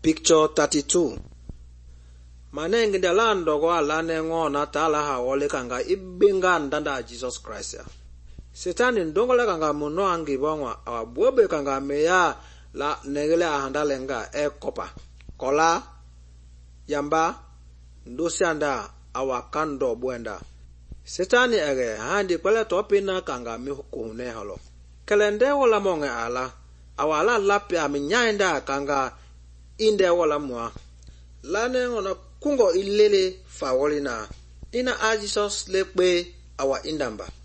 Picture 32. Manengi dalando go alane ngona tala ha wole kanga ibinga ndanda Jesus Christ ya. Setani ndongola kanga muno angi bongwa awabobe kanga meya la negele ahandalenga kopa. Kola yamba ndosianda awakando bwenda. Setani ege handi kwele topina kanga mihukune holo. Kelende wala monge ala awala lapi aminyaenda kanga inde wala mwa. Lane ngona kungo ilele fawolina. Ina Jesus lekbe awa indamba.